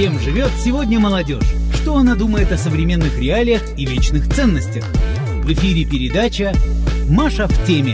Чем живет сегодня молодежь? Что она думает о современных реалиях и вечных ценностях? В эфире передача «Маша в теме».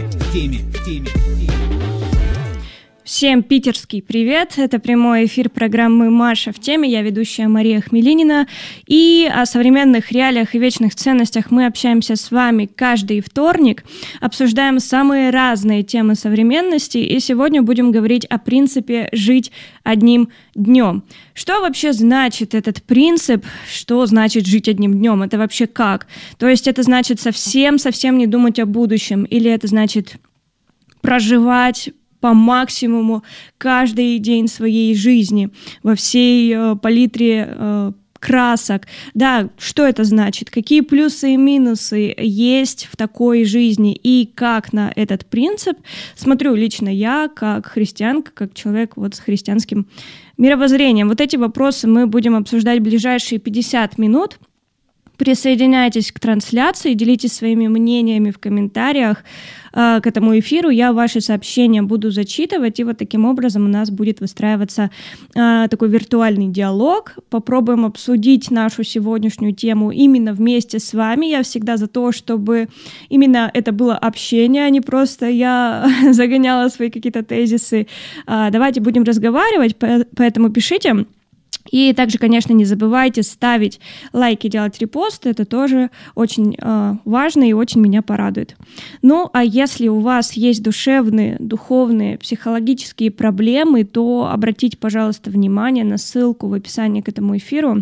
Всем питерский привет! Это прямой эфир программы «Маша в теме». Я ведущая Мария Хмелинина. И о современных реалиях и вечных ценностях мы общаемся с вами каждый вторник. Обсуждаем самые разные темы современности. И сегодня будем говорить о принципе «жить одним днем». Что вообще значит этот принцип? Что значит жить одним днем? Это вообще как? То есть это значит совсем не думать о будущем? Или это значит проживать по максимуму каждый день своей жизни во всей палитре красок? Да, что это значит? Какие плюсы и минусы есть в такой жизни? И как на этот принцип смотрю лично я, как христианка, как человек с христианским мировоззрением? Вот эти вопросы мы будем обсуждать в ближайшие 50 минут. Присоединяйтесь к трансляции, делитесь своими мнениями в комментариях к этому эфиру. Я ваши сообщения буду зачитывать, и вот таким образом у нас будет выстраиваться такой виртуальный диалог. Попробуем обсудить нашу сегодняшнюю тему именно вместе с вами. Я всегда за то, чтобы именно это было общение, а не просто я загоняла свои какие-то тезисы. Давайте будем разговаривать, поэтому пишите. И также, конечно, не забывайте ставить лайки, делать репосты, это тоже очень важно и очень меня порадует. Ну, а если у вас есть душевные, духовные, психологические проблемы, то обратите, пожалуйста, внимание на ссылку в описании к этому эфиру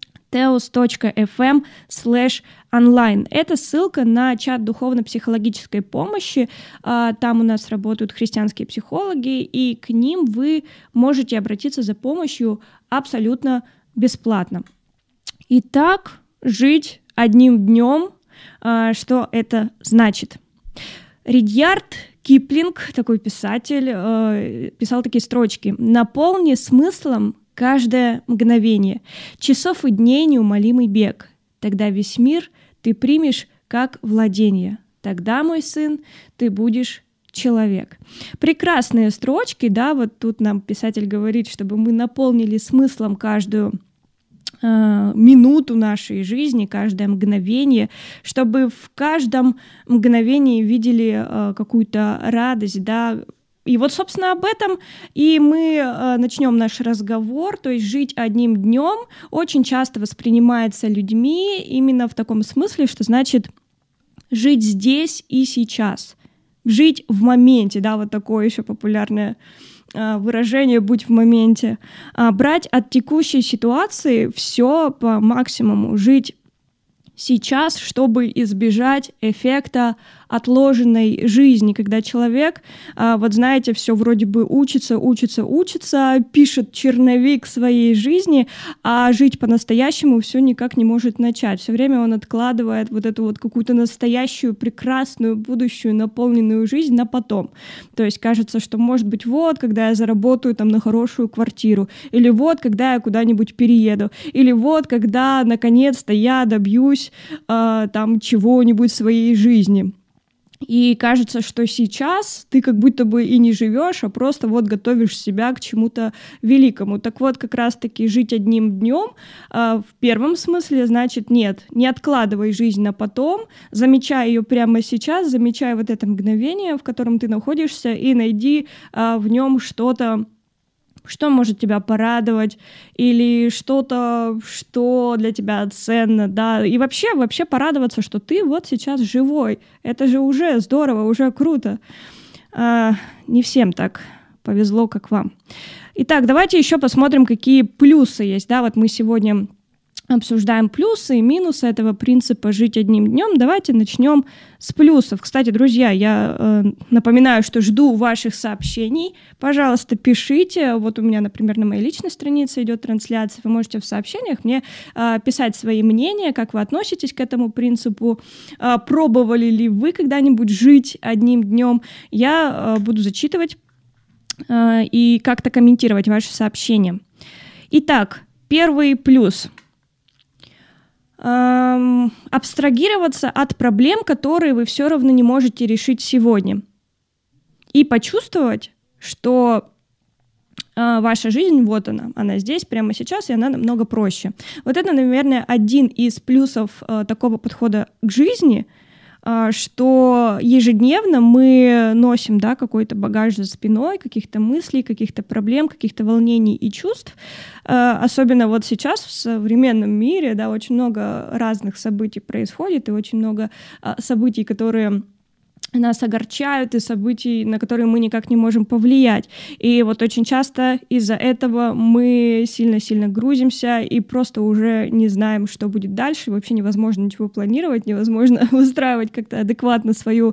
teos.fm/online. Это ссылка на чат духовно-психологической помощи. Там у нас работают христианские психологи, и к ним вы можете обратиться за помощью абсолютно бесплатно. Итак, жить одним днем. Что это значит? Ридьярд Киплинг, такой писатель, писал такие строчки: «Наполни смыслом каждое мгновение, часов и дней неумолимый бег. Тогда весь мир ты примешь как владение. Тогда, мой сын, ты будешь человек». Прекрасные строчки, да, вот тут нам писатель говорит, чтобы мы наполнили смыслом каждую минуту нашей жизни, каждое мгновение, чтобы в каждом мгновении видели какую-то радость, да. И вот, собственно, об этом и мы начнем наш разговор. То есть жить одним днем очень часто воспринимается людьми именно в таком смысле, что значит жить здесь и сейчас, жить в моменте, да, вот такое еще популярное выражение «будь в моменте», брать от текущей ситуации все по максимуму, жить сейчас, чтобы избежать эффекта отложенной жизни, когда человек, вот знаете, все вроде бы учится, пишет черновик своей жизни, а жить по-настоящему все никак не может начать. Все время он откладывает вот эту вот какую-то настоящую, прекрасную, будущую, наполненную жизнь на потом. То есть кажется, что, может быть, вот, когда я заработаю там на хорошую квартиру, или вот, когда я куда-нибудь перееду, или вот, когда, наконец-то, я добьюсь там чего-нибудь в своей жизни. И кажется, что сейчас ты как будто бы и не живешь, а просто вот готовишь себя к чему-то великому. Так вот, как раз-таки жить одним днем в первом смысле значит нет, не откладывай жизнь на потом, замечай ее прямо сейчас, замечай вот это мгновение, в котором ты находишься, и найди в нем что-то, что может тебя порадовать, или что-то, что для тебя ценно, да, и вообще порадоваться, что ты вот сейчас живой. Это же уже здорово, уже круто. Не всем так повезло, как вам. Итак, давайте еще посмотрим, какие плюсы есть, да, вот мы сегодня обсуждаем плюсы и минусы этого принципа «жить одним днем». Давайте начнем с плюсов. Кстати, друзья, я напоминаю, что жду ваших сообщений. Пожалуйста, пишите. Вот у меня, например, на моей личной странице идет трансляция. Вы можете в сообщениях мне писать свои мнения, как вы относитесь к этому принципу. Пробовали ли вы когда-нибудь жить одним днем? Я буду зачитывать и как-то комментировать ваши сообщения. Итак, первый плюс – абстрагироваться от проблем, которые вы все равно не можете решить сегодня. И почувствовать, что ваша жизнь, вот она здесь, прямо сейчас, и она намного проще. Вот это, наверное, один из плюсов такого подхода к жизни, что ежедневно мы носим, да, какой-то багаж за спиной, каких-то мыслей, каких-то проблем, каких-то волнений и чувств. Особенно вот сейчас в современном мире, да, очень много разных событий происходит, и очень много событий, которые нас огорчают, и событий, на которые мы никак не можем повлиять. И вот очень часто из-за этого мы сильно-сильно грузимся и просто уже не знаем, что будет дальше. Вообще невозможно ничего планировать, невозможно выстраивать как-то адекватно свою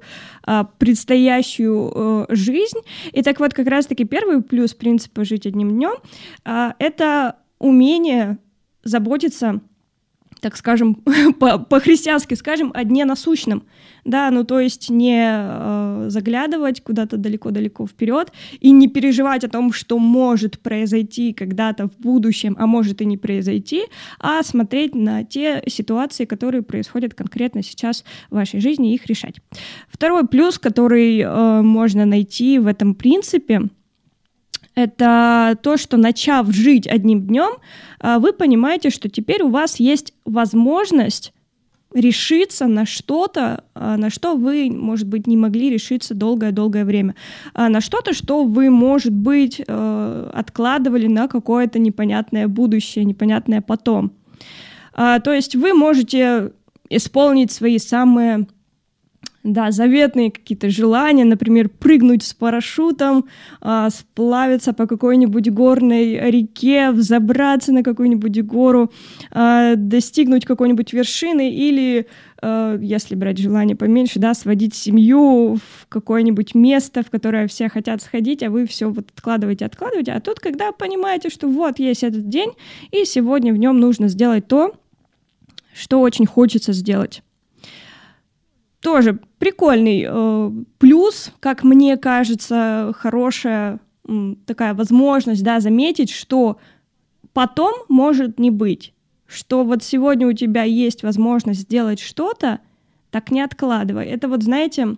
предстоящую жизнь. И так вот, как раз-таки первый плюс принципа «жить одним днем» это умение заботиться, так скажем, по-христиански скажем, о дне насущном. Да, ну то есть не заглядывать куда-то далеко-далеко вперед и не переживать о том, что может произойти когда-то в будущем, а может и не произойти, а смотреть на те ситуации, которые происходят конкретно сейчас в вашей жизни, и их решать. Второй плюс, который можно найти в этом принципе, это то, что, начав жить одним днем, вы понимаете, что теперь у вас есть возможность решиться на что-то, на что вы, может быть, не могли решиться долгое-долгое время, на что-то, что вы, может быть, откладывали на какое-то непонятное будущее, непонятное потом. То есть вы можете исполнить свои самые заветные какие-то желания, например, прыгнуть с парашютом, сплавиться по какой-нибудь горной реке, взобраться на какую-нибудь гору, достигнуть какой-нибудь вершины или, если брать желание поменьше, сводить семью в какое-нибудь место, в которое все хотят сходить, а вы все вот откладываете. А тут, когда понимаете, что вот есть этот день, и сегодня в нем нужно сделать то, что очень хочется сделать. Тоже прикольный плюс, как мне кажется, хорошая такая возможность, заметить, что потом может не быть, что вот сегодня у тебя есть возможность сделать что-то, так не откладывай. Это вот, знаете,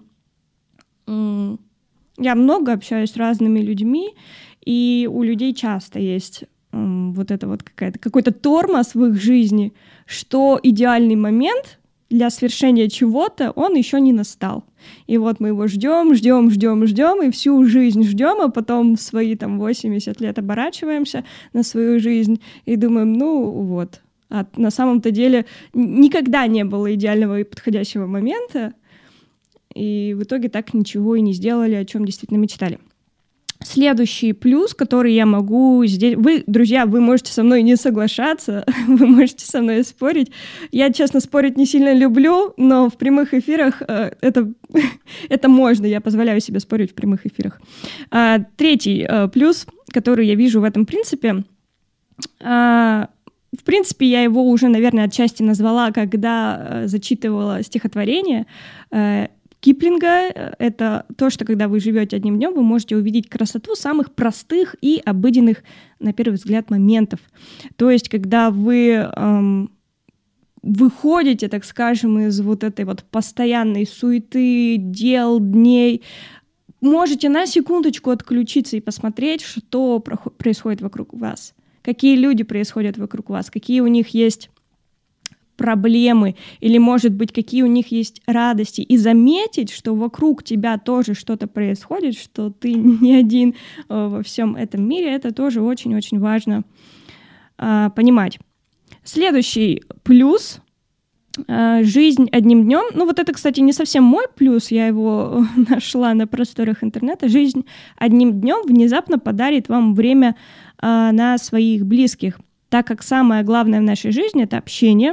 я много общаюсь с разными людьми, и у людей часто есть вот это вот какой-то тормоз в их жизни, что идеальный момент для свершения чего-то, он еще не настал. И вот мы его ждем, и всю жизнь ждем, а потом в свои 80 лет оборачиваемся на свою жизнь и думаем, А на самом-то деле никогда не было идеального и подходящего момента, и в итоге так ничего и не сделали, о чем действительно мечтали. Следующий плюс, который я могу здесь... Вы, друзья, вы можете со мной не соглашаться, вы можете со мной спорить. Я, честно, спорить не сильно люблю, но в прямых эфирах это можно, я позволяю себе спорить в прямых эфирах. Третий плюс, который я вижу в этом принципе, в принципе, я его уже, наверное, отчасти назвала, когда зачитывала стихотворение Киплинга. Это то, что когда вы живете одним днем, вы можете увидеть красоту самых простых и обыденных, на первый взгляд, моментов. То есть, когда вы выходите, так скажем, из вот этой вот постоянной суеты, дел, дней, можете на секундочку отключиться и посмотреть, что происходит вокруг вас, какие люди происходят вокруг вас, какие у них есть проблемы, или, может быть, какие у них есть радости, и заметить, что вокруг тебя тоже что-то происходит, что ты не один во всем этом мире, это тоже очень-очень важно понимать. Следующий плюс — жизнь одним днем. Вот это, кстати, не совсем мой плюс, я его нашла на просторах интернета. Жизнь одним днем внезапно подарит вам время на своих близких, так как самое главное в нашей жизни — это общение.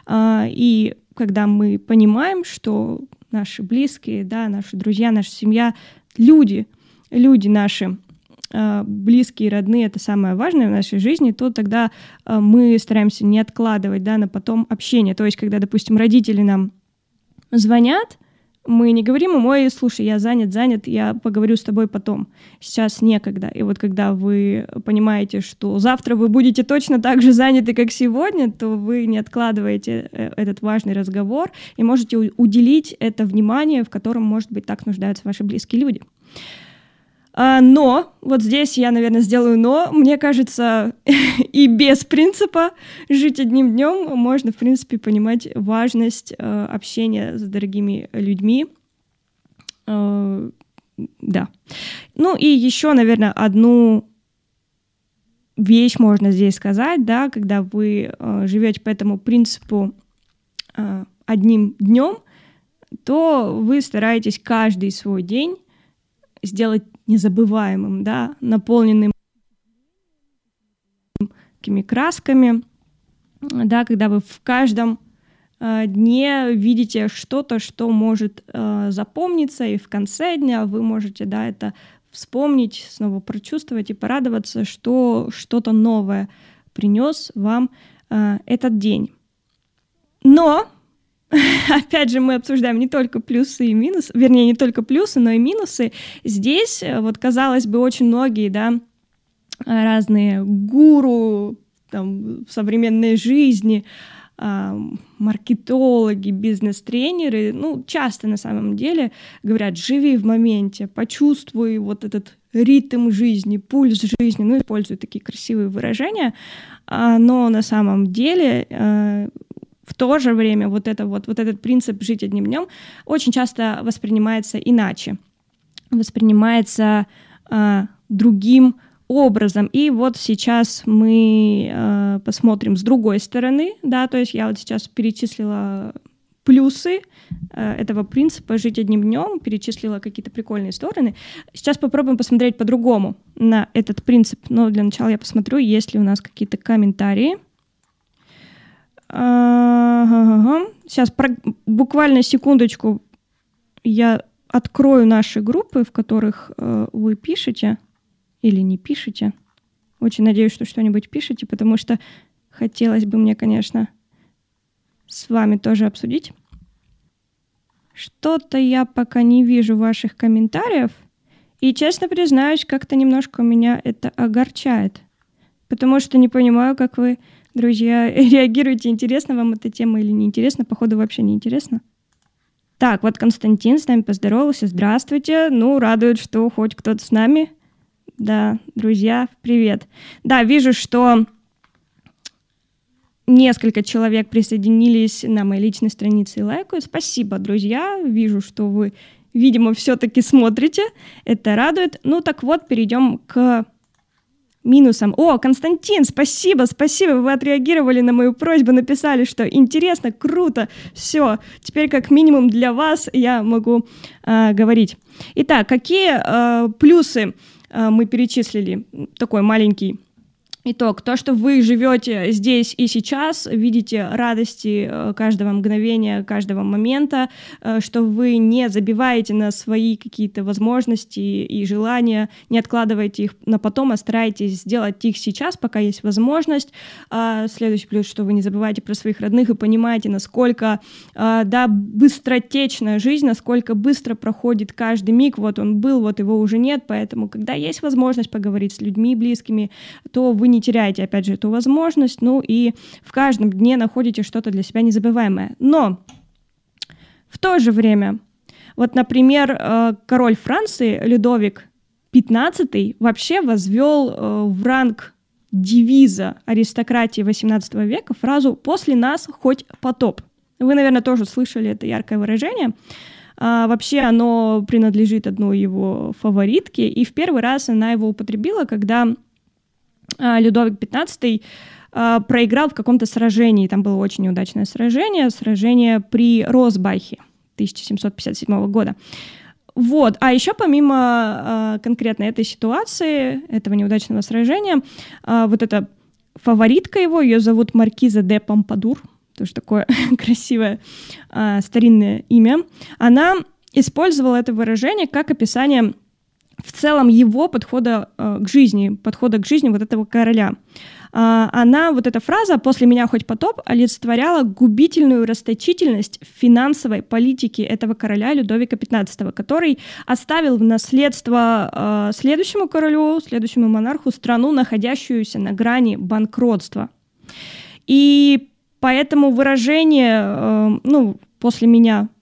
И когда мы понимаем, что наши близкие, наши друзья, наша семья, люди наши, близкие, родные — это самое важное в нашей жизни, то тогда мы стараемся не откладывать на потом общение. То есть, когда, допустим, родители нам звонят, мы не говорим им: ой, слушай, я занят, я поговорю с тобой потом, сейчас некогда. И вот когда вы понимаете, что завтра вы будете точно так же заняты, как сегодня, то вы не откладываете этот важный разговор и можете уделить это внимание, в котором, может быть, так нуждаются ваши близкие люди. Но, вот здесь я, наверное, сделаю но. Мне кажется, и без принципа жить одним днем можно, в принципе, понимать важность общения с дорогими людьми. Да. Ну и еще, наверное, одну вещь можно здесь сказать, да, когда вы живете по этому принципу одним днем, то вы стараетесь каждый свой день сделать незабываемым, да, наполненным такими красками, да, когда вы в каждом дне видите что-то, что может запомниться, и в конце дня вы можете, да, это вспомнить, снова прочувствовать и порадоваться, что что-то новое принес вам этот день. Но опять же, мы обсуждаем не только плюсы и минусы, вернее, не только плюсы, но и минусы. Здесь, вот, казалось бы, очень многие, да, разные гуру там, в современной жизни, маркетологи, бизнес-тренеры, ну, часто на самом деле говорят: живи в моменте, почувствуй вот этот ритм жизни, пульс жизни, ну, используют такие красивые выражения, но на самом деле в то же время вот этот принцип «жить одним днем» очень часто воспринимается иначе, воспринимается другим образом. И вот сейчас мы посмотрим с другой стороны, да, то есть я вот сейчас перечислила плюсы этого принципа «жить одним днем», перечислила какие-то прикольные стороны. Сейчас попробуем посмотреть по-другому на этот принцип, но для начала я посмотрю, есть ли у нас какие-то комментарии. Сейчас буквально секундочку я открою наши группы, в которых вы пишете или не пишете. Очень надеюсь, что что-нибудь пишете, потому что хотелось бы мне, конечно, с вами тоже обсудить. Что-то я пока не вижу ваших комментариев, и, честно признаюсь, как-то немножко меня это огорчает, потому что не понимаю, как вы, друзья, реагируете, интересна вам эта тема или неинтересна. Походу, вообще неинтересно. Так, вот Константин с нами поздоровался. Здравствуйте. Ну, радует, что хоть кто-то с нами. Да, друзья, привет. Да, вижу, что несколько человек присоединились на моей личной странице и лайкают. Спасибо, друзья. Вижу, что вы, видимо, все-таки смотрите. Это радует. Ну, так вот, перейдем к минусом. О, Константин, спасибо, вы отреагировали на мою просьбу, написали, что интересно, круто, все, теперь как минимум для вас я могу говорить. Итак, какие плюсы мы перечислили? Такой маленький итог. То, что вы живете здесь и сейчас, видите радости каждого мгновения, каждого момента, что вы не забиваете на свои какие-то возможности и желания, не откладываете их на потом, а стараетесь сделать их сейчас, пока есть возможность. Следующий плюс, что вы не забываете про своих родных и понимаете, насколько быстротечна жизнь, насколько быстро проходит каждый миг. Вот он был, вот его уже нет, поэтому, когда есть возможность поговорить с людьми близкими, то вы не теряете, опять же, эту возможность, ну и в каждом дне находите что-то для себя незабываемое. Но в то же время, вот, например, король Франции Людовик XV вообще возвел в ранг девиза аристократии XVIII века фразу «после нас хоть потоп». Вы, наверное, тоже слышали это яркое выражение. Вообще оно принадлежит одной его фаворитке, и в первый раз она его употребила, когда Людовик XV проиграл в каком-то сражении. Там было очень неудачное сражение при Росбахе 1757 года. Вот. А еще помимо конкретно этой ситуации, этого неудачного сражения, вот эта фаворитка его, ее зовут Маркиза де Помпадур, тоже такое красивое старинное имя, она использовала это выражение как описание в целом его подхода к жизни вот этого короля. Вот эта фраза «после меня хоть потоп» олицетворяла губительную расточительность финансовой политики этого короля Людовика XV, который оставил в наследство следующему королю, следующему монарху страну, находящуюся на грани банкротства. И поэтому выражение «после меня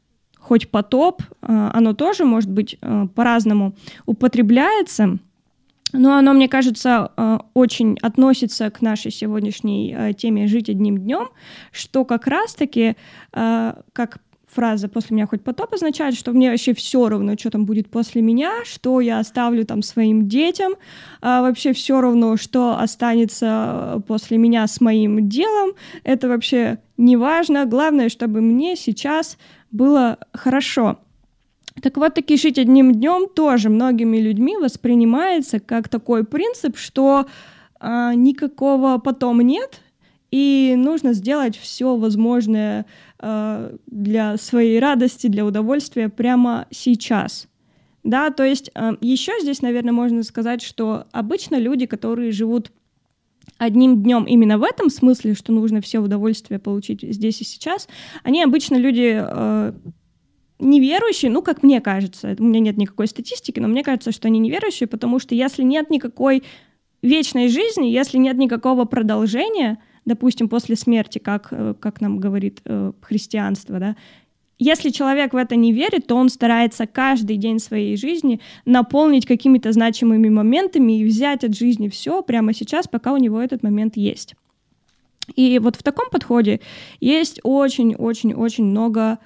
хоть потоп, оно тоже, может быть, по-разному употребляется, но оно, мне кажется, очень относится к нашей сегодняшней теме «Жить одним днем», что как раз-таки, как фраза «после меня хоть потоп» означает, что мне вообще все равно, что там будет после меня, что я оставлю там своим детям, вообще все равно, что останется после меня с моим делом, это вообще не важно, главное, чтобы мне сейчас было хорошо. Так вот, таки жить одним днем тоже многими людьми воспринимается как такой принцип, что никакого потом нет, и нужно сделать все возможное для своей радости, для удовольствия прямо сейчас. Да, то есть еще здесь, наверное, можно сказать, что обычно люди, которые живут одним днем именно в этом смысле, что нужно все удовольствия получить здесь и сейчас, они обычно люди неверующие, ну, как мне кажется, у меня нет никакой статистики, но мне кажется, что они неверующие, потому что если нет никакой вечной жизни, если нет никакого продолжения, допустим, после смерти, как нам говорит христианство, да, если человек в это не верит, то он старается каждый день своей жизни наполнить какими-то значимыми моментами и взять от жизни все прямо сейчас, пока у него этот момент есть. И вот в таком подходе есть очень-очень-очень много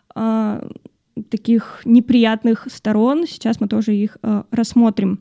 таких неприятных сторон. Сейчас мы тоже их рассмотрим.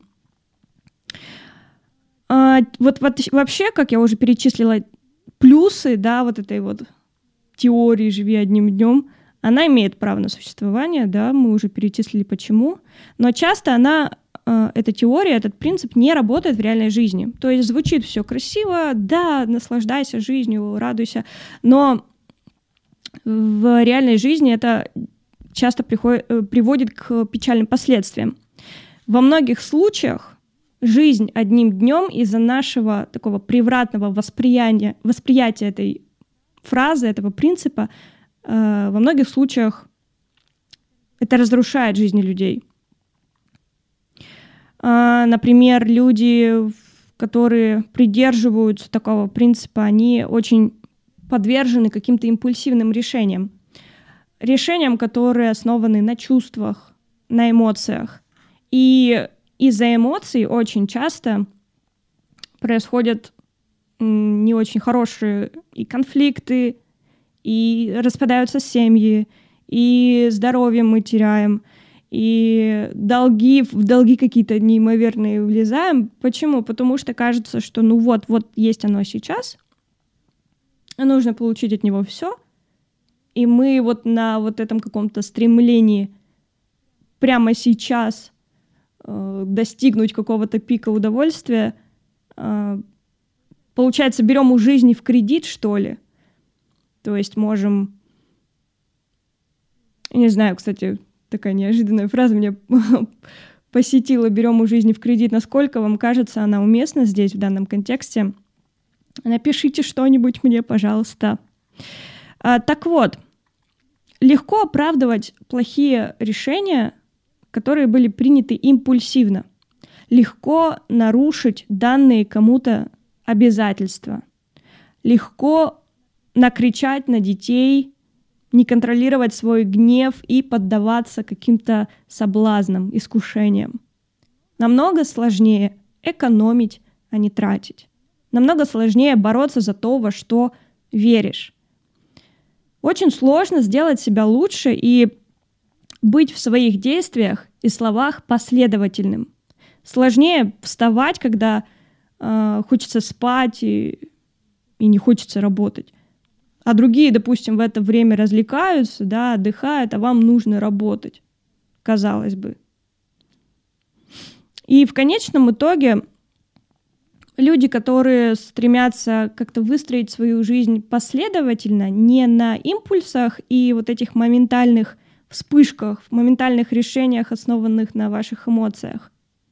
Вот вообще, как я уже перечислила, плюсы, да, вот этой вот теории «живи одним днем», она имеет право на существование, да, мы уже перечислили почему, но часто эта теория, этот принцип не работает в реальной жизни. То есть звучит все красиво, да, наслаждайся жизнью, радуйся, но в реальной жизни это часто приводит к печальным последствиям. Во многих случаях жизнь одним днем из-за нашего такого превратного восприятия этой фразы, этого принципа, во многих случаях это разрушает жизни людей. Например, люди, которые придерживаются такого принципа, они очень подвержены каким-то импульсивным решениям. Решениям, которые основаны на чувствах, на эмоциях. И из-за эмоций очень часто происходят не очень хорошие и конфликты, и распадаются семьи, и здоровье мы теряем, и в долги какие-то неимоверные влезаем. Почему? Потому что кажется, что ну вот есть оно сейчас, нужно получить от него все, и мы вот на вот этом каком-то стремлении прямо сейчас достигнуть какого-то пика удовольствия, получается, берем у жизни в кредит, что ли? То есть можем... Не знаю, кстати, такая неожиданная фраза меня посетила. Берем у жизни в кредит. Насколько вам кажется она уместна здесь, в данном контексте? Напишите что-нибудь мне, пожалуйста. Так вот, легко оправдывать плохие решения, которые были приняты импульсивно. Легко нарушить данные кому-то обязательства. Легко накричать на детей, не контролировать свой гнев и поддаваться каким-то соблазнам, искушениям. Намного сложнее экономить, а не тратить. Намного сложнее бороться за то, во что веришь. Очень сложно сделать себя лучше и быть в своих действиях и словах последовательным. Сложнее вставать, когда хочется спать и не хочется работать. А другие, допустим, в это время развлекаются, да, отдыхают, а вам нужно работать, казалось бы. И в конечном итоге люди, которые стремятся как-то выстроить свою жизнь последовательно, не на импульсах и вот этих моментальных вспышках, моментальных решениях, основанных на ваших эмоциях,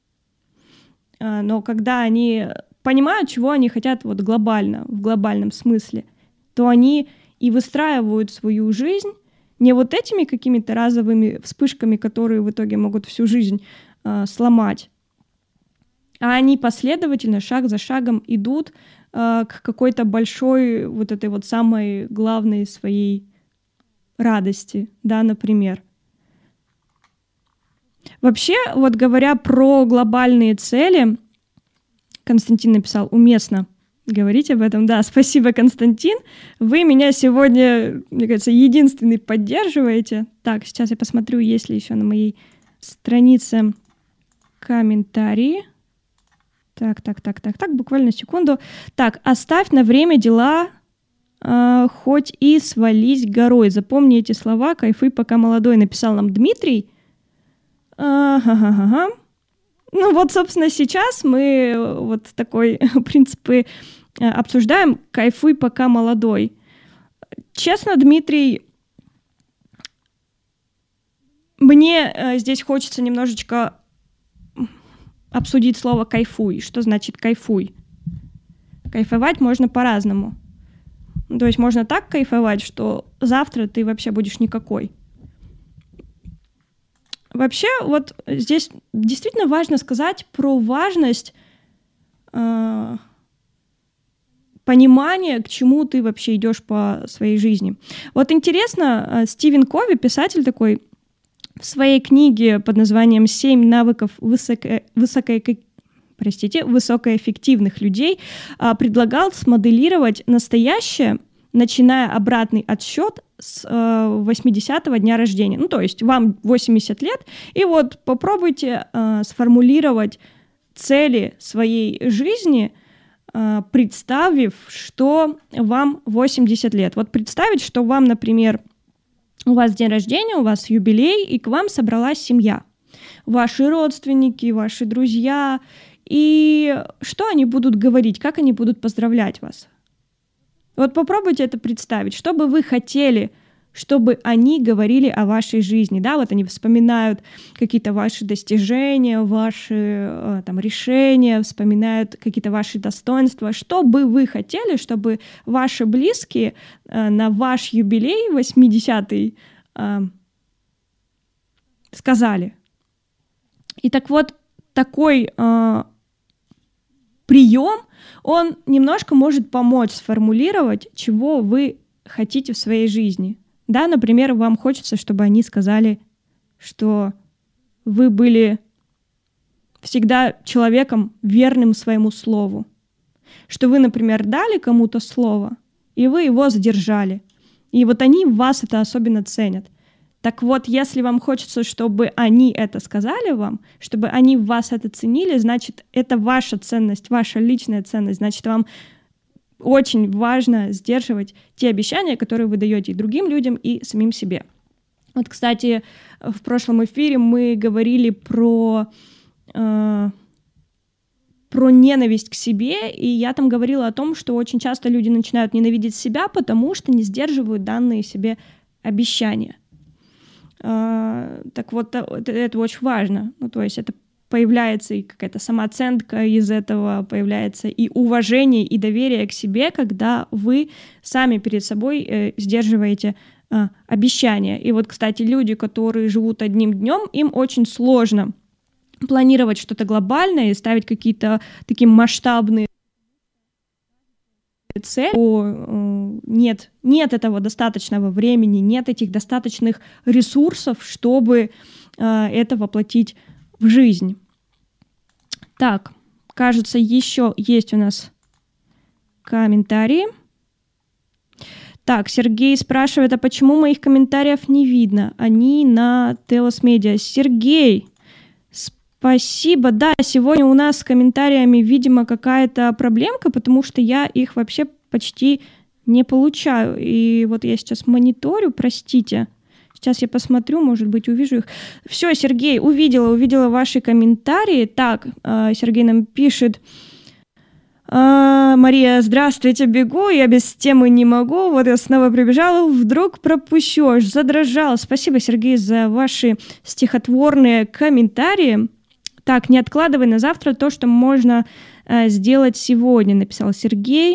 но когда они понимают, чего они хотят вот глобально, в глобальном смысле, то они и выстраивают свою жизнь не вот этими какими-то разовыми вспышками, которые в итоге могут всю жизнь сломать, а они последовательно, шаг за шагом идут к какой-то большой вот этой вот самой главной своей радости, да, например. Вообще, вот говоря про глобальные цели, Константин написал: уместно говорить об этом. Да, спасибо, Константин. Вы меня сегодня, мне кажется, единственный поддерживаете. Так, сейчас я посмотрю, есть ли еще на моей странице комментарии. Так, буквально секунду. Так, оставь на время дела, хоть и свались горой. Запомни эти слова, кайфуй, пока молодой, написал нам Дмитрий. Ага. Ну вот, собственно, сейчас мы вот такой принцип обсуждаем: кайфуй, пока молодой. Честно, Дмитрий, мне здесь хочется немножечко обсудить слово «кайфуй». Что значит «кайфуй»? Кайфовать можно по-разному. То есть можно так кайфовать, что завтра ты вообще будешь никакой. Вообще, вот здесь действительно важно сказать про важность понимания, к чему ты вообще идешь по своей жизни. Вот интересно, Стивен Кови, писатель такой, в своей книге под названием «7 навыков высокоэффективных людей» предлагал смоделировать настоящее, начиная обратный отсчет с 80-го дня рождения. Ну, то есть вам 80 лет, и вот попробуйте сформулировать цели своей жизни, представив, что вам 80 лет. Вот представить, что вам, например, у вас день рождения, у вас юбилей, и к вам собралась семья. Ваши родственники, ваши друзья. И что они будут говорить, как они будут поздравлять вас? Вот попробуйте это представить. Что бы вы хотели, чтобы они говорили о вашей жизни? Да, вот они вспоминают какие-то ваши достижения, ваши там решения, вспоминают какие-то ваши достоинства. Что бы вы хотели, чтобы ваши близкие на ваш юбилей 80-й сказали? И так вот, такой прием, он немножко может помочь сформулировать, чего вы хотите в своей жизни. Да, например, вам хочется, чтобы они сказали, что вы были всегда человеком, верным своему слову. Что вы, например, дали кому-то слово, и вы его сдержали. И вот они вас это особенно ценят. Так вот, если вам хочется, чтобы они это сказали вам, чтобы они в вас это ценили, значит, это ваша ценность, ваша личная ценность. Значит, вам очень важно сдерживать те обещания, которые вы даете и другим людям, и самим себе. Вот, кстати, в прошлом эфире мы говорили про ненависть к себе, и я там говорила о том, что очень часто люди начинают ненавидеть себя, потому что не сдерживают данные себе обещания. Так вот, это очень важно. Ну, то есть это появляется и какая-то самооценка из этого, появляется и уважение, и доверие к себе, когда вы сами перед собой сдерживаете обещания. И вот, кстати, люди, которые живут одним днем, им очень сложно планировать что-то глобальное и ставить какие-то такие масштабные цели. Нет этого достаточного времени, нет этих достаточных ресурсов, чтобы это воплотить в жизнь. Так, кажется, еще есть у нас комментарии. Так, Сергей спрашивает, а почему моих комментариев не видно? Они на Telos Media. Сергей, спасибо. Да, сегодня у нас с комментариями, видимо, какая-то проблемка, потому что я их вообще почти не получаю. И вот я сейчас мониторю, простите. Сейчас я посмотрю, может быть, увижу их. Все, Сергей, увидела ваши комментарии. Так, Сергей нам пишет. Мария, здравствуйте, бегу, я без темы не могу. Вот я снова прибежала, вдруг пропущу, аж задрожал. Спасибо, Сергей, за ваши стихотворные комментарии. Так, не откладывай на завтра то, что можно сделать сегодня, написал Сергей.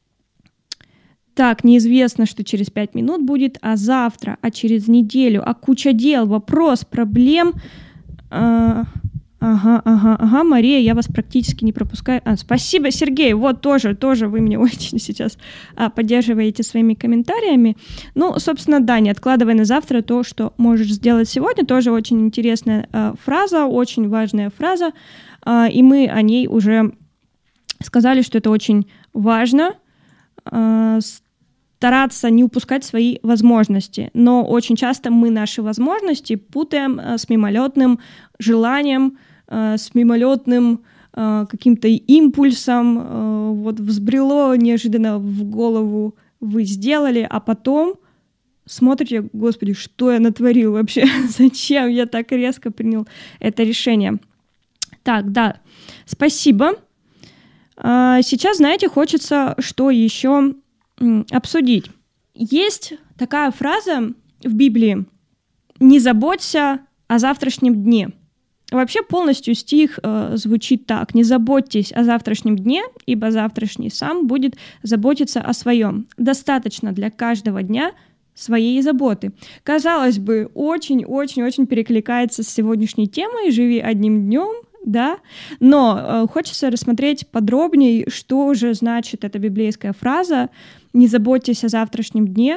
Так, неизвестно, что через 5 минут будет, а завтра, а через неделю, а куча дел, вопрос, проблем. Ага, Мария, я вас практически не пропускаю. Спасибо, Сергей, вот тоже вы меня очень сейчас поддерживаете своими комментариями. Ну, собственно, да, не откладывай на завтра то, что можешь сделать сегодня. Тоже очень интересная фраза, очень важная фраза, и мы о ней уже сказали, что это очень важно, стараться не упускать свои возможности. Но очень часто мы наши возможности путаем с мимолетным желанием, с мимолетным каким-то импульсом. Вот взбрело неожиданно в голову, вы сделали, а потом смотрите, господи, что я натворил вообще? Зачем я так резко принял это решение? Так, да, спасибо. Сейчас, знаете, хочется что еще обсудить. Есть такая фраза в Библии «Не заботься о завтрашнем дне». Вообще полностью стих звучит так: «Не заботьтесь о завтрашнем дне, ибо завтрашний сам будет заботиться о своем. Достаточно для каждого дня своей заботы». Казалось бы, очень-очень-очень перекликается с сегодняшней темой «Живи одним днем», да, но хочется рассмотреть подробнее, что же значит эта библейская фраза «Не заботьтесь о завтрашнем дне».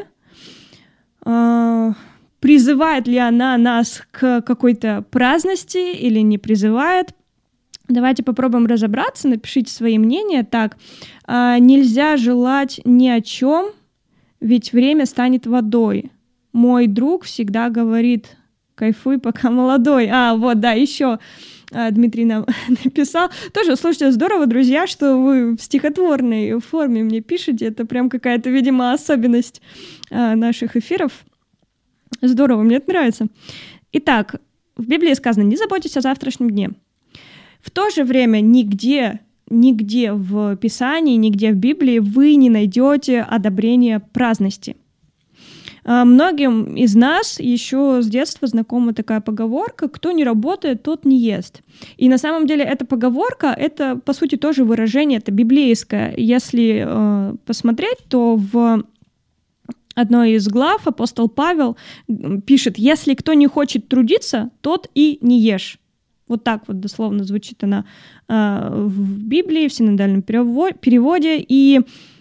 Призывает ли она нас к какой-то праздности или не призывает? Давайте попробуем разобраться, напишите свои мнения. Так, нельзя желать ни о чем, ведь время станет водой. Мой друг всегда говорит: кайфуй, пока молодой. Вот, да, еще Дмитрий нам написал. Тоже, слушайте, здорово, друзья, что вы в стихотворной форме мне пишете. Это прям какая-то, видимо, особенность наших эфиров. Здорово, мне это нравится. Итак, в Библии сказано: «Не заботьтесь о завтрашнем дне». В то же время нигде в Писании, нигде в Библии вы не найдете одобрения праздности. Многим из нас еще с детства знакома такая поговорка: кто не работает, тот не ест. И на самом деле эта поговорка, это, по сути, тоже выражение, это библейское. Если посмотреть, то в одной из глав апостол Павел пишет: «Если кто не хочет трудиться, тот и не ешь». Вот так вот дословно звучит она в Библии, в синодальном переводе, и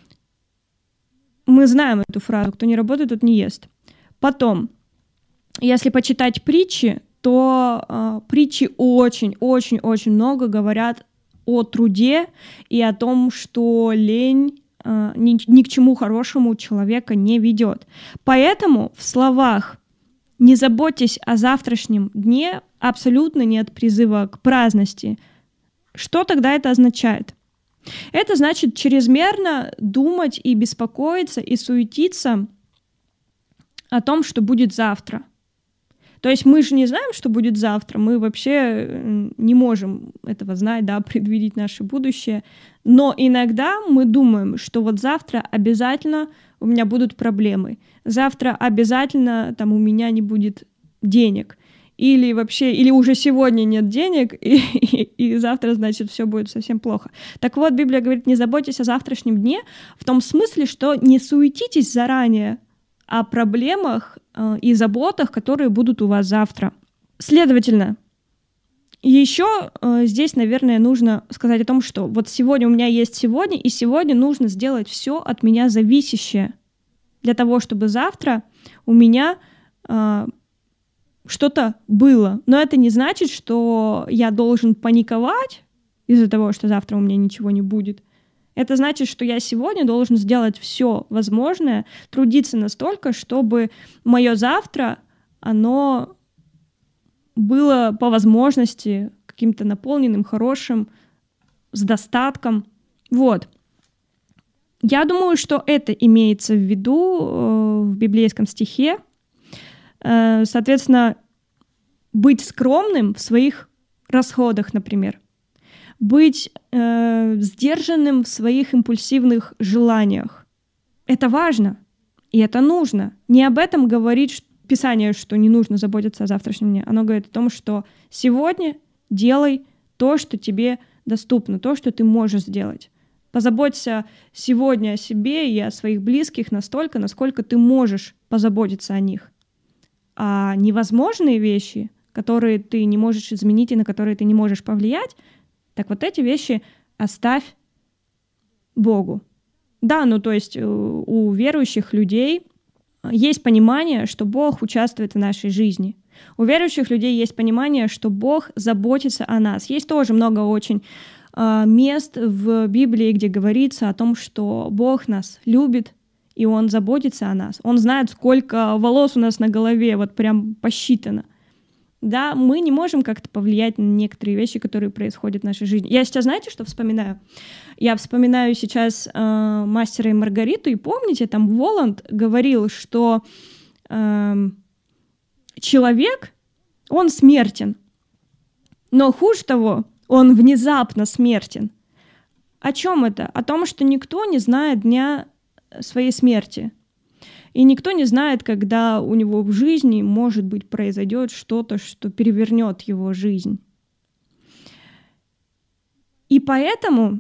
мы знаем эту фразу: «Кто не работает, тот не ест». Потом, если почитать притчи, то притчи очень-очень-очень много говорят о труде и о том, что лень ни к чему хорошему человека не ведет. Поэтому в словах «не заботьтесь о завтрашнем дне» абсолютно нет призыва к праздности. Что тогда это означает? Это значит чрезмерно думать и беспокоиться, и суетиться о том, что будет завтра. То есть мы же не знаем, что будет завтра, мы вообще не можем этого знать, да, предвидеть наше будущее. Но иногда мы думаем, что вот завтра обязательно у меня будут проблемы, завтра обязательно там у меня не будет денег. Или вообще, или уже сегодня нет денег, и завтра, значит, все будет совсем плохо. Так вот, Библия говорит: не заботьтесь о завтрашнем дне, в том смысле, что не суетитесь заранее о проблемах и заботах, которые будут у вас завтра. Следовательно, еще здесь, наверное, нужно сказать о том, что вот сегодня у меня есть сегодня, и сегодня нужно сделать все от меня зависящее для того, чтобы завтра у меня что-то было. Но это не значит, что я должен паниковать из-за того, что завтра у меня ничего не будет. Это значит, что я сегодня должен сделать все возможное, трудиться настолько, чтобы мое завтра, оно было по возможности каким-то наполненным, хорошим, с достатком. Вот. Я думаю, что это имеется в виду в библейском стихе. Соответственно, быть скромным в своих расходах, например. Быть сдержанным в своих импульсивных желаниях. Это важно, и это нужно. Не об этом говорит Писание, что не нужно заботиться о завтрашнем дне. Оно говорит о том, что сегодня делай то, что тебе доступно, то, что ты можешь сделать. Позаботься сегодня о себе и о своих близких настолько, насколько ты можешь позаботиться о них. А невозможные вещи, которые ты не можешь изменить и на которые ты не можешь повлиять, так вот эти вещи оставь Богу. Да, то есть у верующих людей есть понимание, что Бог участвует в нашей жизни. У верующих людей есть понимание, что Бог заботится о нас. Есть тоже много очень мест в Библии, где говорится о том, что Бог нас любит, и Он заботится о нас. Он знает, сколько волос у нас на голове, вот прям посчитано. Да, мы не можем как-то повлиять на некоторые вещи, которые происходят в нашей жизни. Я сейчас, знаете, что вспоминаю? Я вспоминаю сейчас «Мастера и Маргариту», и помните, там Воланд говорил, что человек, он смертен, но хуже того, он внезапно смертен. О чем это? О том, что никто не знает дня своей смерти. И никто не знает, когда у него в жизни, может быть, произойдет что-то, что перевернет его жизнь. И поэтому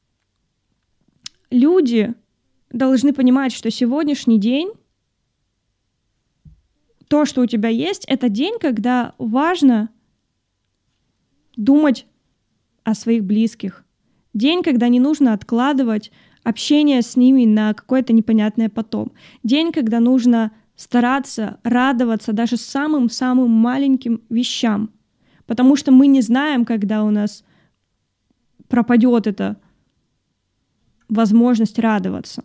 люди должны понимать, что сегодняшний день, то, что у тебя есть, это день, когда важно думать о своих близких. День, когда не нужно откладывать общение с ними на какое-то непонятное потом. День, когда нужно стараться радоваться даже самым-самым маленьким вещам, потому что мы не знаем, когда у нас пропадет эта возможность радоваться.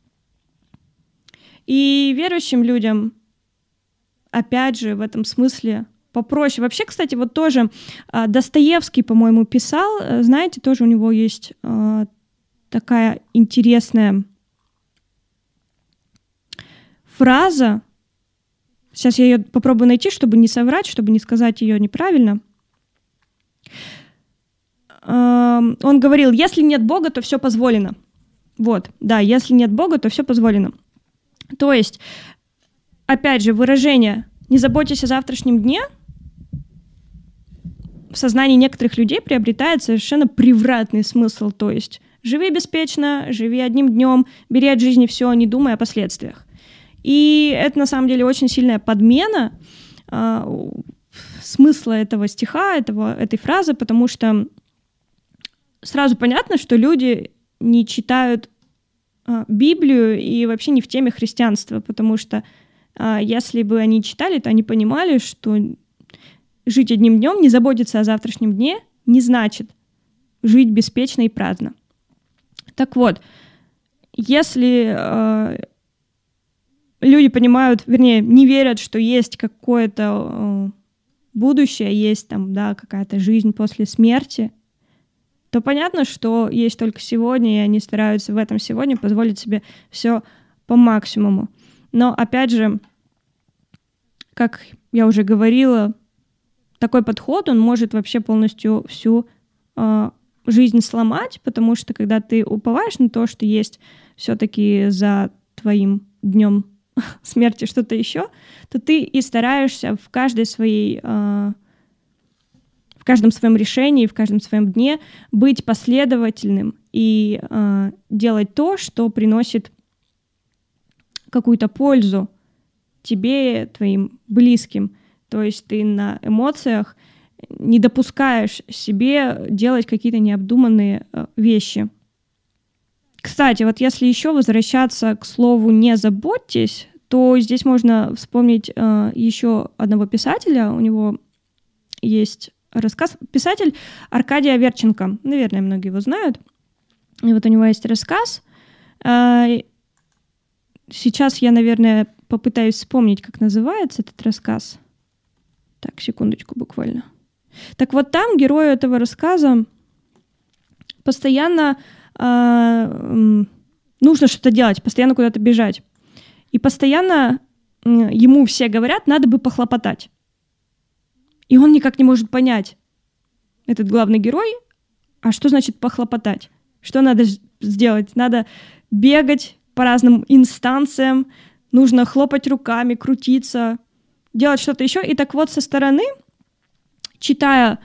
И верующим людям, опять же, в этом смысле попроще. Вообще, кстати, вот тоже Достоевский, по-моему, писал, знаете, тоже у него есть такая интересная фраза. Сейчас я ее попробую найти, чтобы не соврать, чтобы не сказать ее неправильно. Он говорил, если нет Бога, то все позволено. Вот, да, если нет Бога, то все позволено. То есть, опять же, выражение «не заботьтесь о завтрашнем дне» в сознании некоторых людей приобретает совершенно превратный смысл. То есть живи беспечно, живи одним днем, бери от жизни все, не думай о последствиях. И это на самом деле очень сильная подмена смысла этого стиха, этой фразы, потому что сразу понятно, что люди не читают Библию и вообще не в теме христианства, потому что если бы они читали, то они понимали, что жить одним днем, не заботиться о завтрашнем дне, не значит жить беспечно и праздно. Так вот, если люди понимают, вернее, не верят, что есть какое-то будущее, есть там, да, какая-то жизнь после смерти, то понятно, что есть только сегодня, и они стараются в этом сегодня позволить себе все по максимуму. Но, опять же, как я уже говорила, такой подход, он может вообще полностью всю жизнь сломать, потому что когда ты уповаешь на то, что есть все-таки за твоим днем смерти что-то еще, то ты и стараешься в каждом своем решении, в каждом своем дне быть последовательным и делать то, что приносит какую-то пользу тебе, твоим близким. То есть ты на эмоциях не допускаешь себе делать какие-то необдуманные вещи. Кстати, вот если еще возвращаться к слову «не заботьтесь», то здесь можно вспомнить еще одного писателя. У него есть рассказ. Писатель Аркадий Аверченко. Наверное, многие его знают. И вот у него есть рассказ. Сейчас я, наверное, попытаюсь вспомнить, как называется этот рассказ. Так, секундочку буквально. Так вот там герою этого рассказа постоянно нужно что-то делать, постоянно куда-то бежать. И постоянно ему все говорят, надо бы похлопотать. И он никак не может понять, этот главный герой, а что значит похлопотать? Что надо сделать? Надо бегать по разным инстанциям, нужно хлопать руками, крутиться, делать что-то еще. И так вот со стороны, читая,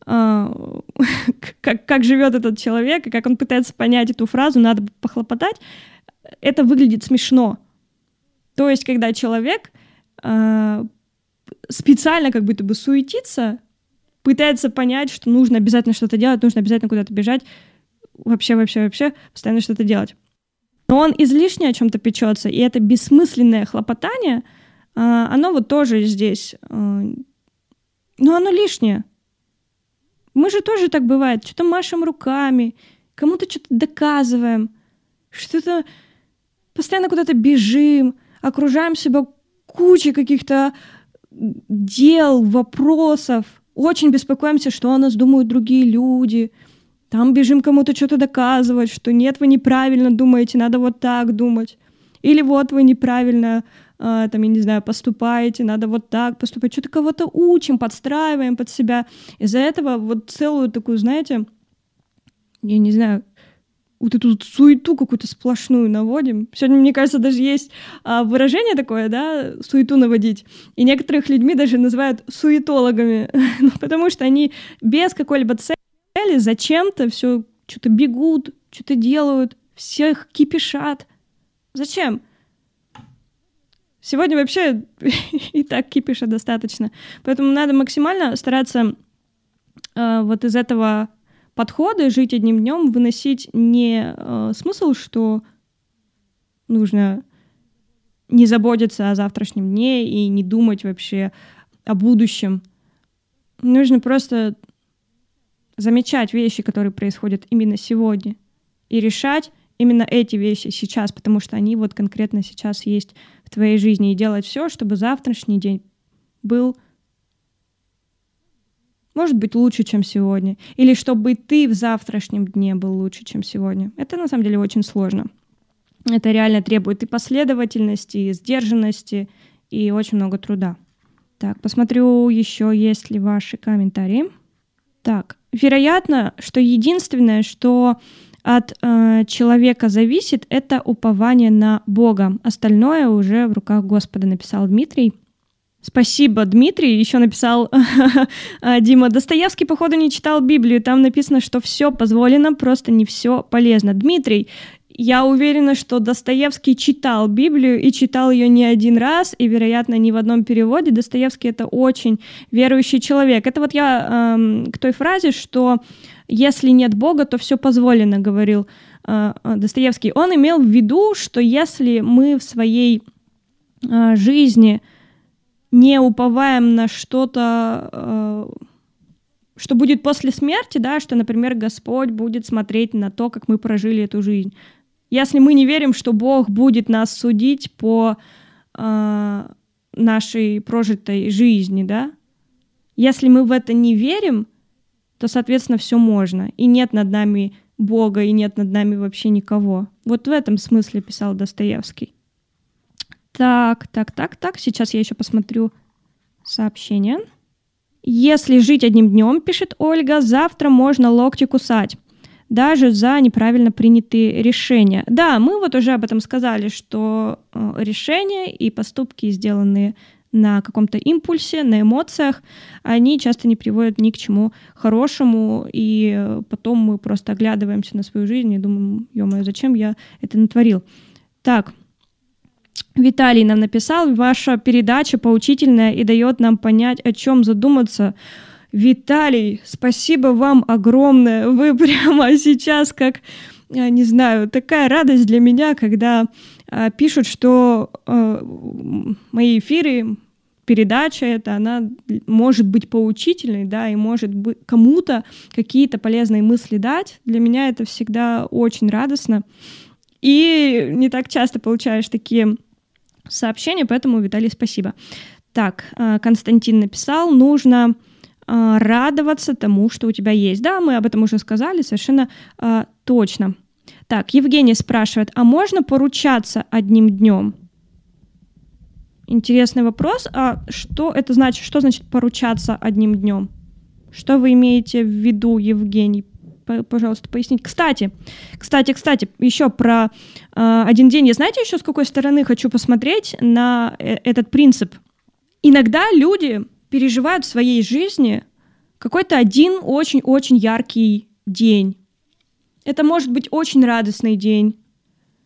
как живет этот человек, и как он пытается понять эту фразу «надо бы похлопотать», это выглядит смешно. То есть, когда человек специально как будто бы суетится, пытается понять, что нужно обязательно что-то делать, нужно обязательно куда-то бежать, вообще постоянно что-то делать. Но он излишне о чем-то печется, и это бессмысленное хлопотание, оно вот тоже здесь, оно лишнее. Мы же тоже так бывает, что-то машем руками, кому-то что-то доказываем, что-то постоянно куда-то бежим, окружаем себя кучей каких-то дел, вопросов, очень беспокоимся, что о нас думают другие люди, там бежим кому-то что-то доказывать, что нет, вы неправильно думаете, надо вот так думать, или вот вы неправильно, там, я не знаю, поступаете, надо вот так поступать, что-то кого-то учим, подстраиваем под себя. Из-за этого вот целую такую, знаете, я не знаю, вот эту суету какую-то сплошную наводим. Сегодня, мне кажется, даже есть выражение такое, да, суету наводить. И некоторых людьми даже называют суетологами, потому что они без какой-либо цели зачем-то все что-то бегут, что-то делают, всех кипишат. Зачем? Сегодня вообще и так кипиша достаточно. Поэтому надо максимально стараться вот из этого подхода жить одним днем, выносить не смысл, что нужно не заботиться о завтрашнем дне и не думать вообще о будущем. Нужно просто замечать вещи, которые происходят именно сегодня, и решать именно эти вещи сейчас, потому что они вот конкретно сейчас есть в твоей жизни, и делать все, чтобы завтрашний день был, может быть, лучше, чем сегодня, или чтобы ты в завтрашнем дне был лучше, чем сегодня. Это на самом деле очень сложно. Это реально требует и последовательности, и сдержанности, и очень много труда. Так, посмотрю еще, есть ли ваши комментарии. Так, вероятно, что единственное, что от человека зависит, это упование на Бога. Остальное уже в руках Господа, написал Дмитрий. Спасибо, Дмитрий. Еще написал Дима: Достоевский, походу, не читал Библию. Там написано, что все позволено, просто не все полезно. Дмитрий, я уверена, что Достоевский читал Библию и читал ее не один раз, и, вероятно, не в одном переводе. Достоевский — это очень верующий человек. Это вот я к той фразе, что «если нет Бога, то все позволено», говорил Достоевский. Он имел в виду, что если мы в своей жизни не уповаем на что-то, что будет после смерти, да, что, например, Господь будет смотреть на то, как мы прожили эту жизнь. Если мы не верим, что Бог будет нас судить по нашей прожитой жизни, да, если мы в это не верим, то, соответственно, все можно. И нет над нами Бога, и нет над нами вообще никого. Вот в этом смысле писал Достоевский. Так. Сейчас я еще посмотрю сообщение. Если жить одним днем, пишет Ольга, завтра можно локти кусать, даже за неправильно принятые решения. Да, мы вот уже об этом сказали, что решения и поступки, сделанные на каком-то импульсе, на эмоциях, они часто не приводят ни к чему хорошему, и потом мы просто оглядываемся на свою жизнь и думаем: ё-моё, зачем я это натворил? Так, Виталий нам написал: ваша передача поучительная и дает нам понять, о чем задуматься. Виталий, спасибо вам огромное. Вы прямо сейчас как, не знаю, такая радость для меня, когда пишут, что мои эфиры, передача эта, она может быть поучительной, да, и может быть кому-то какие-то полезные мысли дать. Для меня это всегда очень радостно. И не так часто получаешь такие сообщения, поэтому, Виталий, спасибо. Так, Константин написал: нужно радоваться тому, что у тебя есть. Да, мы об этом уже сказали, совершенно точно. Так, Евгений спрашивает: а можно поручаться одним днем? Интересный вопрос. А что это значит? Что значит поручаться одним днем? Что вы имеете в виду, Евгений? Пожалуйста, поясните. Кстати, еще про один день. Я знаете, еще с какой стороны хочу посмотреть на этот принцип? Иногда люди переживают в своей жизни какой-то один очень-очень яркий день. Это может быть очень радостный день.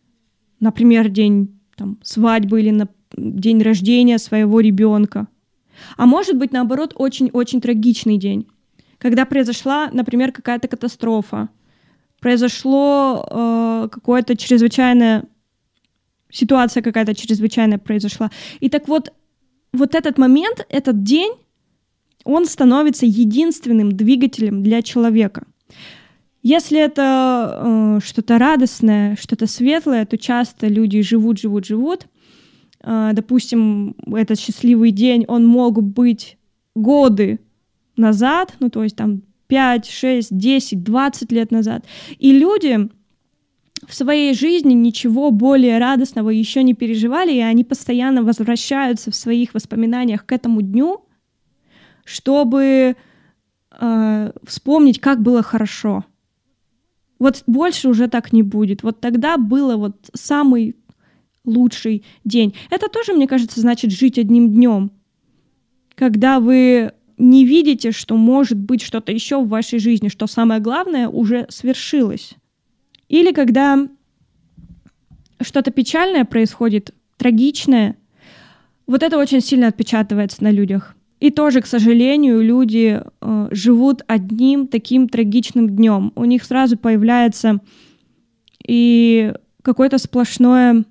Например, день свадьбы или день рождения своего ребенка. А может быть, наоборот, очень-очень трагичный день, когда произошла, например, какая-то катастрофа, произошло какое-то чрезвычайное ситуация какая-то чрезвычайная произошла. И так вот этот момент, этот день, он становится единственным двигателем для человека. Если это что-то радостное, что-то светлое, то часто люди живут. Допустим, этот счастливый день, он мог быть годы назад, ну, то есть там 5, 6, 10, 20 лет назад. И люди в своей жизни ничего более радостного еще не переживали, и они постоянно возвращаются в своих воспоминаниях к этому дню, чтобы вспомнить, как было хорошо. Вот больше уже так не будет. Вот тогда было вот самый лучший день. Это тоже, мне кажется, значит жить одним днем. Когда вы не видите, что может быть что-то еще в вашей жизни, что самое главное уже свершилось. Или когда что-то печальное происходит, трагичное, вот это очень сильно отпечатывается на людях. И тоже, к сожалению, люди живут одним таким трагичным днем. У них сразу появляется и какое-то сплошное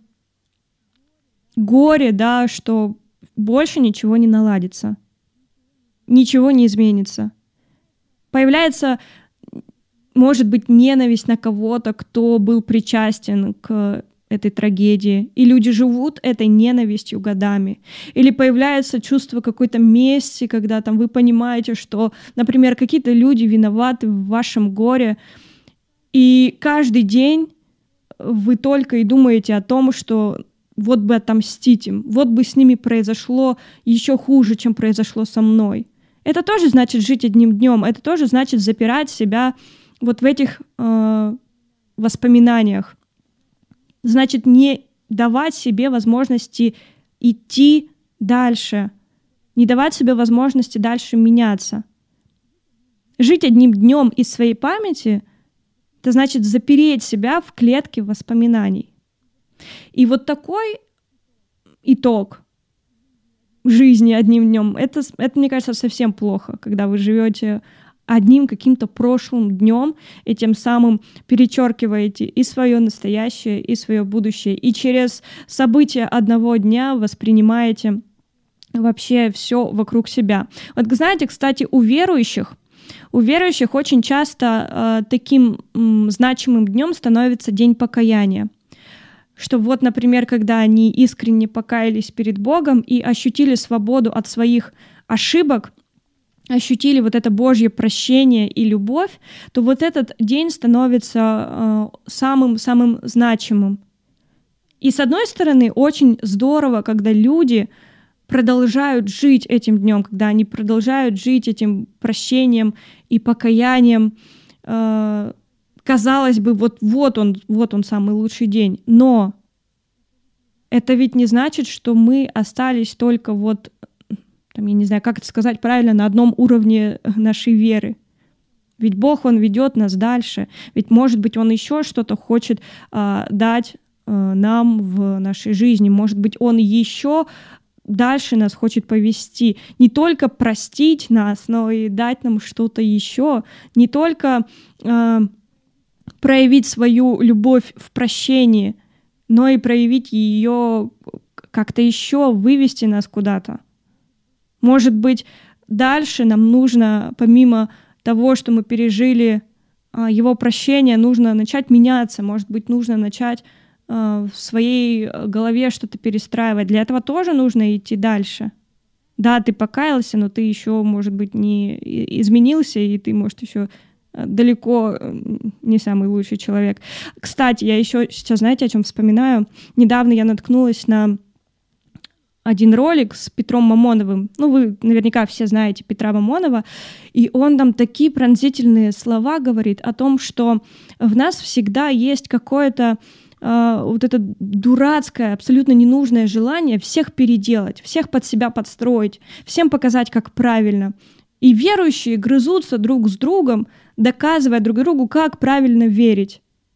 горе, да, что больше ничего не наладится, ничего не изменится. Появляется, может быть, ненависть на кого-то, кто был причастен к этой трагедии, и люди живут этой ненавистью годами. Или появляется чувство какой-то мести, когда там вы понимаете, что, например, какие-то люди виноваты в вашем горе, и каждый день вы только и думаете о том, что вот бы отомстить им, вот бы с ними произошло еще хуже, чем произошло со мной. Это тоже значит жить одним днем, это тоже значит запирать себя вот в этих воспоминаниях. Значит, не давать себе возможности идти дальше, не давать себе возможности дальше меняться. Жить одним днем из своей памяти — это значит запереть себя в клетке воспоминаний. И вот такой итог жизни одним днем — это, мне кажется, совсем плохо, когда вы живете одним каким-то прошлым днем и тем самым перечеркиваете и свое настоящее, и свое будущее. И через события одного дня воспринимаете вообще все вокруг себя. Вот знаете, кстати, у верующих очень часто таким значимым днем становится День покаяния. Что вот, например, когда они искренне покаялись перед Богом и ощутили свободу от своих ошибок, ощутили вот это Божье прощение и любовь, то вот этот день становится самым-самым значимым. И с одной стороны, очень здорово, когда люди продолжают жить этим днем, когда они продолжают жить этим прощением и покаянием. Казалось бы, вот он самый лучший день. Но это ведь не значит, что мы остались только вот, там, я не знаю, как это сказать правильно, на одном уровне нашей веры. Ведь Бог, Он ведет нас дальше. Ведь, может быть, Он еще что-то хочет дать нам в нашей жизни. Может быть, Он еще дальше нас хочет повести. Не только простить нас, но и дать нам что-то еще. Не только проявить свою любовь в прощении, но и проявить ее как-то еще, вывести нас куда-то. Может быть, дальше нам нужно, помимо того, что мы пережили его прощение, нужно начать меняться. Может быть, нужно начать в своей голове что-то перестраивать. Для этого тоже нужно идти дальше. Да, ты покаялся, но ты еще, может быть, не изменился, и ты, может, еще далеко не самый лучший человек. Кстати, я еще сейчас, знаете, о чем вспоминаю? Недавно я наткнулась на один ролик с Петром Мамоновым. Ну, вы наверняка все знаете Петра Мамонова. И он там такие пронзительные слова говорит о том, что в нас всегда есть какое-то вот это дурацкое, абсолютно ненужное желание всех переделать, всех под себя подстроить, всем показать, как правильно. И верующие грызутся друг с другом, доказывая друг другу, как правильно верить.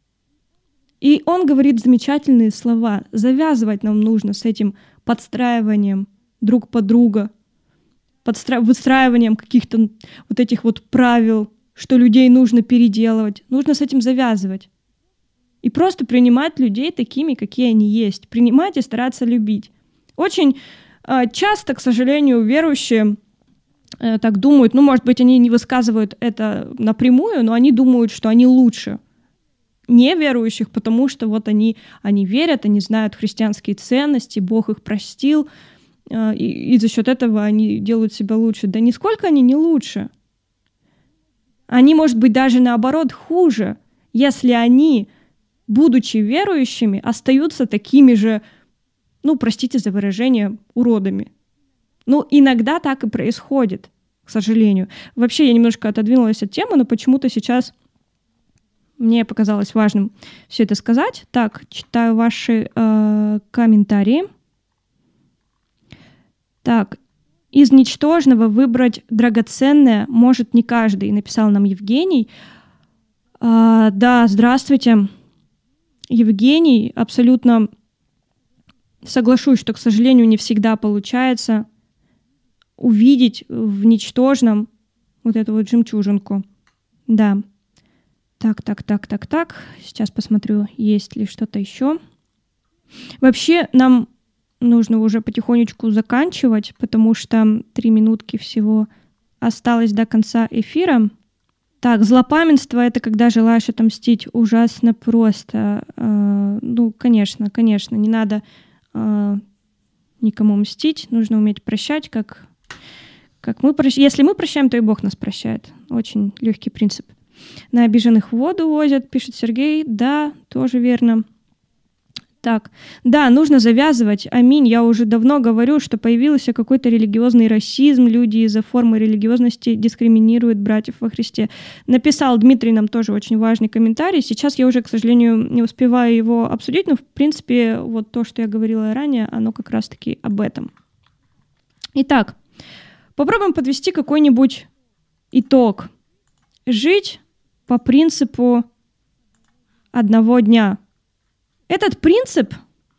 И он говорит замечательные слова. Завязывать нам нужно с этим подстраиванием друг под друга. выстраиванием каких-то вот этих вот правил, что людей нужно переделывать. Нужно с этим завязывать. И просто принимать людей такими, какие они есть. Принимать и стараться любить. Очень часто, к сожалению, верующие так думают, может быть, они не высказывают это напрямую, но они думают, что они лучше неверующих, потому что вот они верят, они знают христианские ценности, Бог их простил, и за счет этого они делают себя лучше. Да нисколько они не лучше. Они, может быть, даже наоборот хуже, если они, будучи верующими, остаются такими же, простите за выражение, уродами. Иногда так и происходит, к сожалению. Вообще, я немножко отодвинулась от темы, но почему-то сейчас мне показалось важным все это сказать. Так, читаю ваши комментарии. Так, из ничтожного выбрать драгоценное может не каждый, написал нам Евгений. Да, здравствуйте. Евгений, абсолютно соглашусь, что, к сожалению, не всегда получается увидеть в ничтожном вот эту вот жемчужинку. Да. Так. Сейчас посмотрю, есть ли что-то еще. Вообще, нам нужно уже потихонечку заканчивать, потому что 3 минутки всего осталось до конца эфира. Так, злопамятство — это когда желаешь отомстить. Ужасно просто. Конечно, не надо никому мстить. Нужно уметь прощать, как мы прощаем. Если мы прощаем, то и Бог нас прощает. Очень легкий принцип. На обиженных воду возят, пишет Сергей. Да, тоже верно. Так, да, нужно завязывать. Аминь. Я уже давно говорю, что появился какой-то религиозный расизм. Люди из-за формы религиозности дискриминируют братьев во Христе. Написал Дмитрий нам тоже очень важный комментарий. Сейчас я уже, к сожалению, не успеваю его обсудить, но, в принципе, вот то, что я говорила ранее, оно как раз-таки об этом. Итак, попробуем подвести какой-нибудь итог. Жить по принципу одного дня. Этот принцип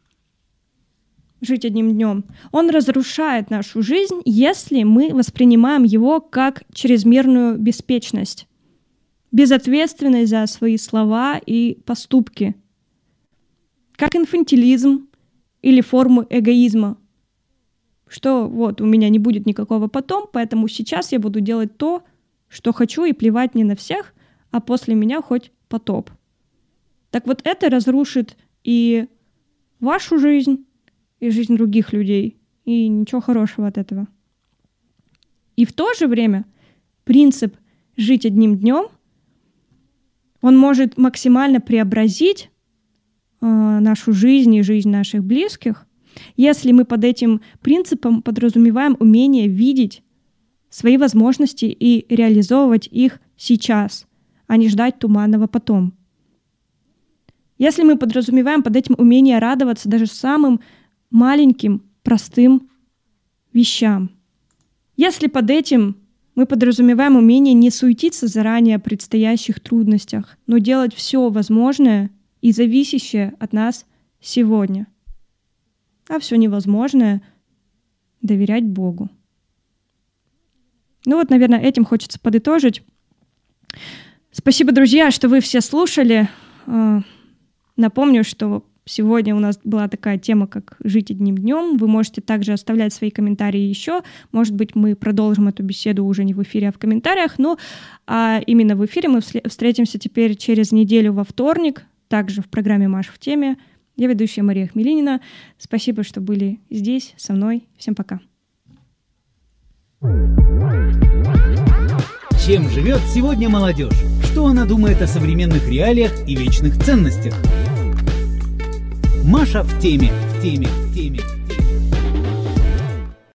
«жить одним днем», он разрушает нашу жизнь, если мы воспринимаем его как чрезмерную беспечность, безответственность за свои слова и поступки, как инфантилизм или форму эгоизма, что вот у меня не будет никакого потом, поэтому сейчас я буду делать то, что хочу, и плевать не на всех, а после меня хоть потоп. Так вот это разрушит и вашу жизнь, и жизнь других людей. И ничего хорошего от этого. И в то же время принцип «жить одним днем», он может максимально преобразить нашу жизнь и жизнь наших близких, если мы под этим принципом подразумеваем умение видеть свои возможности и реализовывать их сейчас, а не ждать туманного потом. Если мы подразумеваем под этим умение радоваться даже самым маленьким, простым вещам. Если под этим мы подразумеваем умение не суетиться заранее о предстоящих трудностях, но делать все возможное и зависящее от нас сегодня. А все невозможное доверять Богу. Наверное, этим хочется подытожить. Спасибо, друзья, что вы все слушали. Напомню, что сегодня у нас была такая тема, как «жить одним днем». Вы можете также оставлять свои комментарии еще. Может быть, мы продолжим эту беседу уже не в эфире, а в комментариях. А именно в эфире мы встретимся теперь через неделю во вторник, также в программе «Маша в теме». Я ведущая Мария Хмелинина. Спасибо, что были здесь со мной. Всем пока. Чем живет сегодня молодежь? Что она думает о современных реалиях и вечных ценностях? Маша в теме.